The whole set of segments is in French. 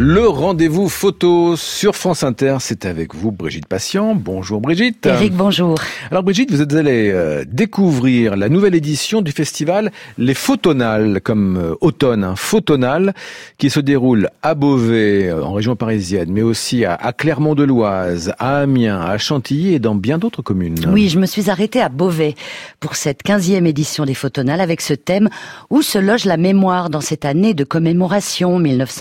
Le rendez-vous photo sur France Inter, c'est avec vous Brigitte Patient. Bonjour Brigitte. Eric, bonjour. Alors Brigitte, vous êtes allée découvrir la nouvelle édition du festival Les Photonales, comme automne, Photonales, qui se déroule à Beauvais, en région parisienne, mais aussi à Clermont-de-Loise, à Amiens, à Chantilly et dans bien d'autres communes. Oui, je me suis arrêtée à Beauvais pour cette 15e édition des Photonales avec ce thème où se loge la mémoire dans cette année de commémoration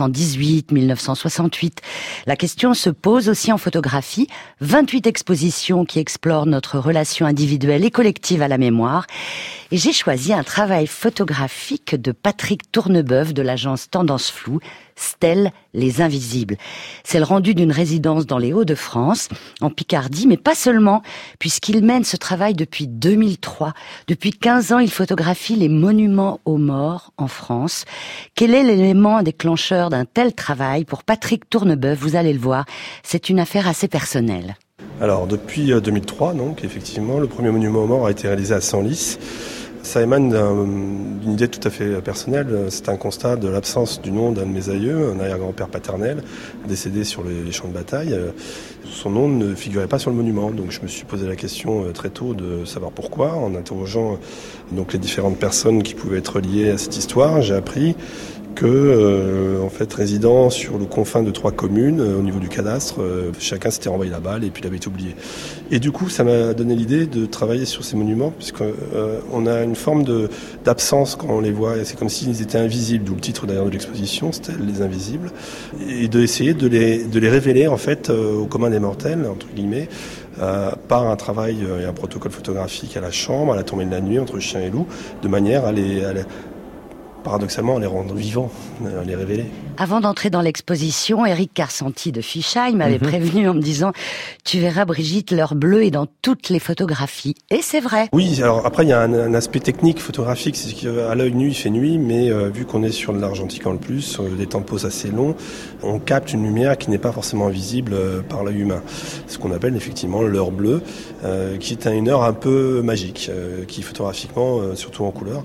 1918-1968. La question se pose aussi en photographie. 28 expositions qui explorent notre relation individuelle et collective à la mémoire. Et j'ai choisi un travail photographique de Patrick Tournebeuf de l'agence Tendance Floue, Stèle les Invisibles. C'est le rendu d'une résidence dans les Hauts-de-France, en Picardie, mais pas seulement, puisqu'il mène ce travail depuis 2003. Depuis 15 ans, il photographie les monuments aux morts en France. Quel est l'élément déclencheur d'un tel travail pour Patrick Tournebeuf? Vous allez le voir, c'est une affaire assez personnelle. Alors, depuis 2003, donc, effectivement, le premier monument aux morts a été réalisé à Senlis. Ça émane d'une idée tout à fait personnelle. C'est un constat de l'absence du nom d'un de mes aïeux, un arrière-grand-père paternel, décédé sur les champs de bataille. Son nom ne figurait pas sur le monument, donc je me suis posé la question très tôt de savoir pourquoi. En interrogeant donc les différentes personnes qui pouvaient être liées à cette histoire, j'ai appris que, en fait, résidant sur le confin de 3 communes, au niveau du cadastre, chacun s'était renvoyé la balle et puis il avait été oublié. Et du coup, ça m'a donné l'idée de travailler sur ces monuments, puisque on a une forme d'absence quand on les voit. C'est comme s'ils étaient invisibles, d'où le titre d'ailleurs de l'exposition, c'était Les Invisibles, et d'essayer de les révéler en fait au commun des mortels, entre guillemets, par un travail et un protocole photographique à la chambre, à la tombée de la nuit, entre chien et loup, de manière à paradoxalement, les rendre vivants, les révéler. Avant d'entrer dans l'exposition, Eric Carcenti de Fisheye m'avait prévenu en me disant « Tu verras Brigitte, l'heure bleue est dans toutes les photographies. » Et c'est vrai. Oui, alors après il y a un aspect technique photographique, c'est qu'à l'œil nu il fait nuit, mais vu qu'on est sur de l'argentique en plus, des temps de pause assez longs, on capte une lumière qui n'est pas forcément visible par l'œil humain. Ce qu'on appelle effectivement l'heure bleue, qui est une heure un peu magique, qui photographiquement, surtout en couleur,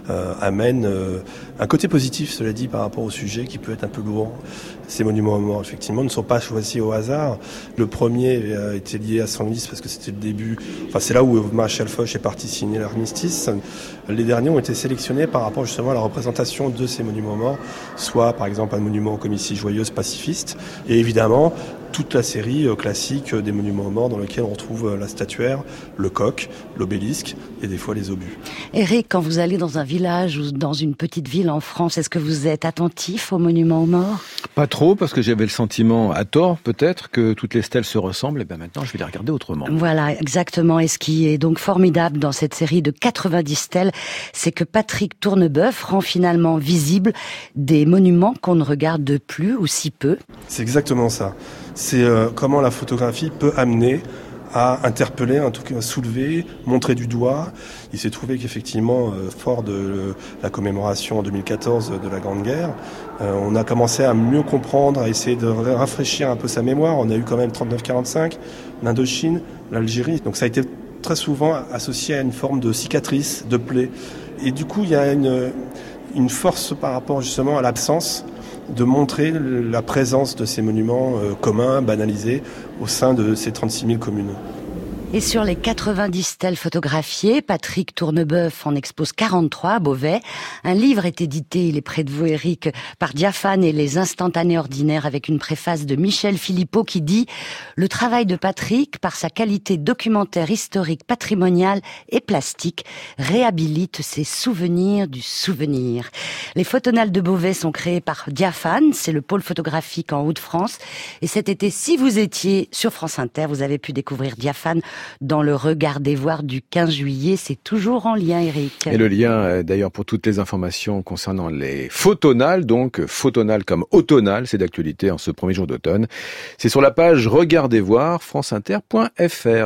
amène un côté positif, cela dit, par rapport au sujet qui peut être un peu lourd. Ces monuments aux morts, effectivement, ne sont pas choisis au hasard. Le premier était lié à Senlis parce que c'était le début, enfin c'est là où Maréchal Foch est parti signer l'armistice. Les derniers ont été sélectionnés par rapport justement à la représentation de ces monuments aux morts, soit par exemple un monument comme ici joyeuse pacifiste, et évidemment toute la série classique des monuments aux morts dans lequel on retrouve la statuaire, le coq, l'obélisque et des fois les obus. Eric, quand vous allez dans un village ou dans une petite ville en France, est-ce que vous êtes attentif aux monuments aux morts? Pas trop, parce que j'avais le sentiment, à tort peut-être, que toutes les stèles se ressemblent, et bien maintenant je vais les regarder autrement. Voilà, exactement. Et ce qui est donc formidable dans cette série de 90 stèles, c'est que Patrick Tournebeuf rend finalement visible des monuments qu'on ne regarde plus ou si peu. C'est exactement ça. C'est comment la photographie peut amener à interpeller, en tout cas à soulever, montrer du doigt. Il s'est trouvé qu'effectivement, fort de la commémoration en 2014 de la Grande Guerre, on a commencé à mieux comprendre, à essayer de rafraîchir un peu sa mémoire. On a eu quand même 39-45, l'Indochine, l'Algérie. Donc ça a été très souvent associé à une forme de cicatrice, de plaie. Et du coup, il y a une force par rapport justement à l'absence de montrer la présence de ces monuments communs, banalisés, au sein de ces 36 000 communes. Et sur les 90 stèles photographiées, Patrick Tournebeuf en expose 43 à Beauvais. Un livre est édité, il est près de vous Eric, par Diaphane et les instantanés ordinaires, avec une préface de Michel Philippot qui dit « Le travail de Patrick, par sa qualité documentaire, historique, patrimoniale et plastique, réhabilite ses souvenirs du souvenir ». Les Photonales de Beauvais sont créées par Diaphane, c'est le pôle photographique en Hauts-de-France. Et cet été, si vous étiez sur France Inter, vous avez pu découvrir Diaphane dans le Regard des Voirs du 15 juillet. C'est toujours en lien, Eric. Et le lien, d'ailleurs, pour toutes les informations concernant les Photonales, donc Photonales comme automnales, c'est d'actualité en ce premier jour d'automne. C'est sur la page Regard des Voirs, franceinter.fr.